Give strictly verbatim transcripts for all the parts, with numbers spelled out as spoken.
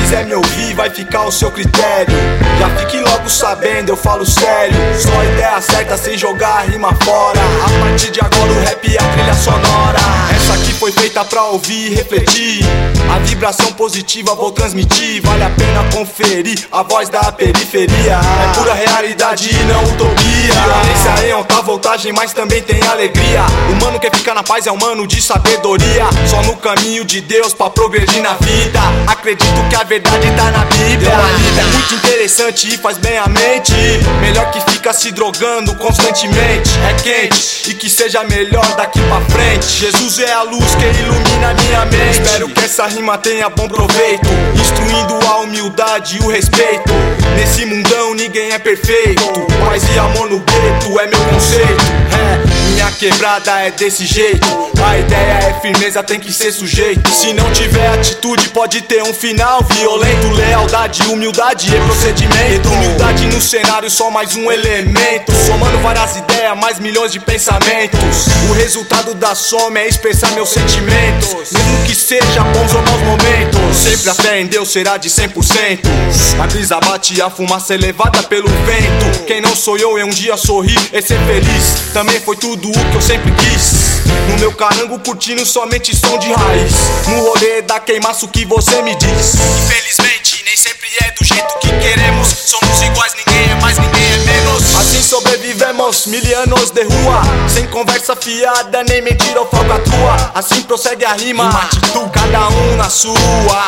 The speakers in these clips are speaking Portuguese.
quiser me ouvir, vai ficar ao seu critério. Já fique logo sabendo, eu falo sério. Só a ideia certa sem jogar a rima fora. A partir de agora o rap é a trilha sonora. Essa aqui foi feita pra ouvir e refletir. A vibração positiva vou transmitir. Vale a pena conferir a voz da periferia. É pura realidade e não utopia. Violência em alta voltagem, mas também tem alegria. O mano que fica na paz é um mano de sabedoria. Só no caminho de Deus pra progredir na vida. Acredito que a verdade tá na Bíblia. É muito interessante e faz bem a mente. Melhor que fica se drogando constantemente. É quente e que seja melhor daqui pra frente. Jesus é a luz que ilumina minha mente. Espero que essa rima tenha bom proveito, instruindo a humildade e o respeito. Nesse mundão ninguém é perfeito. Paz e amor no gueto é meu conceito. É, minha quebrada é desse jeito. A ideia é firmeza, tem que ser sujeito. Se não tiver atitude pode ter um final violento. Lealdade, humildade e procedimento. Humildade no cenário, só mais um elemento. Somando várias ideias, mais milhões de pensamentos. O resultado da soma é expressar meus sentimentos, mesmo que seja bons ou maus momentos. Sempre a fé em Deus será de cem por cento. A brisa bate e a fumaça é levada pelo vento. Quem não sou eu em um dia sorrir e ser feliz. Também foi tudo o que eu sempre quis. No meu carango curtindo somente som de raiz. No rolê da queimaço que você me diz. Infelizmente nem sempre é do jeito que queremos. Somos iguais, ninguém é mais, ninguém é menos. Assim sobrevivemos mil anos de rua, sem conversa fiada, nem mentira ou falcatrua. Assim prossegue a rima, atitude, cada um na sua.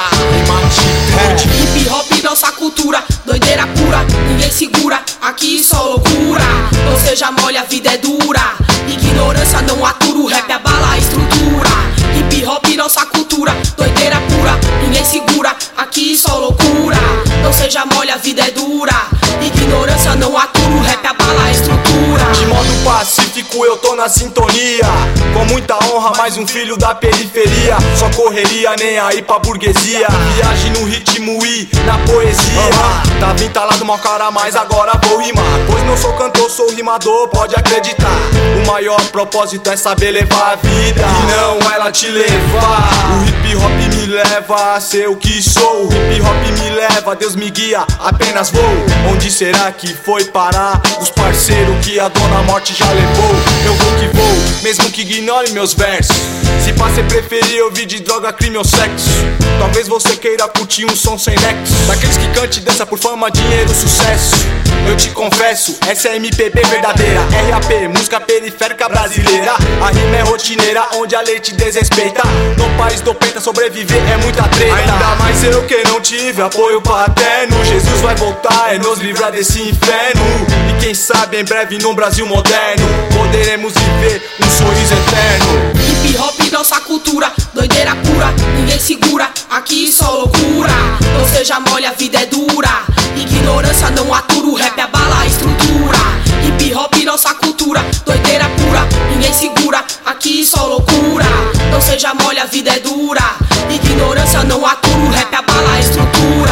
É. Hip hop, nossa cultura, doideira pura, ninguém segura, aqui só loucura. Ou seja, mole, a vida é dura. Ignorância não atura, o rap abala a estrutura. Hip hop, nossa cultura, doideira pura, ninguém segura, aqui só loucura. Não seja mole, a vida é dura. Ignorância não atura, o rap abala a estrutura. De modo pacífico eu tô na sintonia, com muita honra, mais um filho da periferia. Só correria, nem aí pra burguesia. Viagem no ritmo e na poesia. Uhum. Tava entalado mal cara, mas agora vou rimar. Pois não sou cantor, sou rimador, pode acreditar. O maior propósito é saber levar a vida e não ela te levar. O hip hop me leva a ser o que sou. O hip hop me leva, Deus me guia, apenas vou. Onde será que foi parar os parceiros que a dona morte já levou? Eu vou que vou, mesmo que ignore meus versos. Se pra você preferir ouvir de droga, crime ou sexo, talvez você queira curtir um som sem nexo. Daqueles que cante dança por fama, dinheiro, sucesso. Eu te confesso, essa é M P B verdadeira. R A P, música periférica brasileira. A rima é rotineira, onde a lei te desrespeita. No país do penta, sobreviver é muita treta. Ainda mais eu que não tive apoio paterno. Jesus vai voltar e nos livrar desse inferno. E quem sabe em breve num Brasil moderno poderemos viver um sorriso eterno. Hip hop, nossa cultura, doideira pura, ninguém segura, aqui só loucura. Não seja mole, a vida é dura. Ignorância não atura, o rap abala a estrutura. Hip hop, nossa cultura, doideira pura, ninguém segura, aqui só loucura. Não seja mole, a vida é dura. Ignorância não atura, o rap abala a estrutura.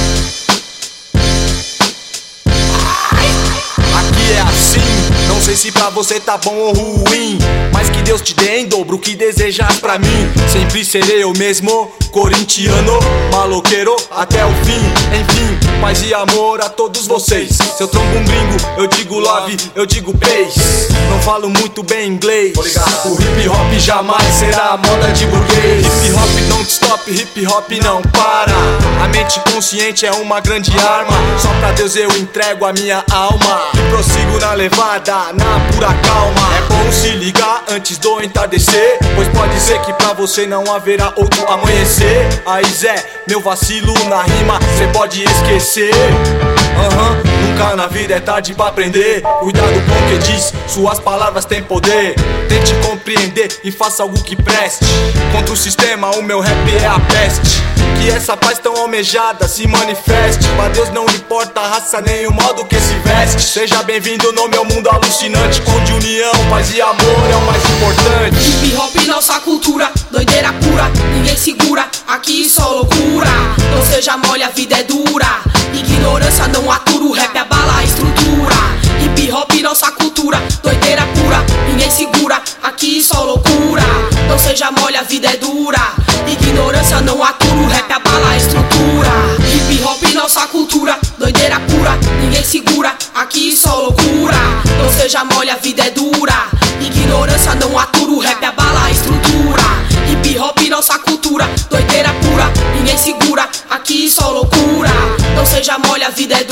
Aqui é assim, não sei se pra você tá bom ou ruim, mas que Deus te dê em dobro o que desejas pra mim. Sempre serei eu mesmo, corintiano, maloqueiro até o fim. Enfim, paz e amor a todos vocês. Se eu trombo um gringo, eu digo love, eu digo peace. Não falo muito bem inglês. O hip hop jamais será a moda de burguês. Hip hop don't stop, hip hop não para. A mente consciente é uma grande arma. Só pra Deus eu entrego a minha alma e prossigo na levada, na pura calma. É bom se ligar antes do entardecer, pois pode ser que pra você não haverá outro amanhecer. Aí Zé, meu vacilo na rima cê pode esquecer. Uhum. Nunca na vida é tarde pra aprender. Cuidado com o que diz, suas palavras têm poder. Tente compreender e faça algo que preste. Contra o sistema o meu rap é a peste. Que essa paz tão almejada se manifeste. Pra Deus não importa a raça nem o modo que se veste. Seja bem-vindo no meu mundo alucinante, onde união, paz e amor é o mais importante. Hip hop, nossa cultura, doideira pura, ninguém segura, aqui só loucura. Não seja mole, a vida é dura. Ignorância não atura, o rap abala a estrutura. Hip hop, nossa cultura, doideira pura, ninguém segura, aqui só loucura. Não seja mole, a vida é dura. Ignorância não atura, o rap abala a estrutura. vida é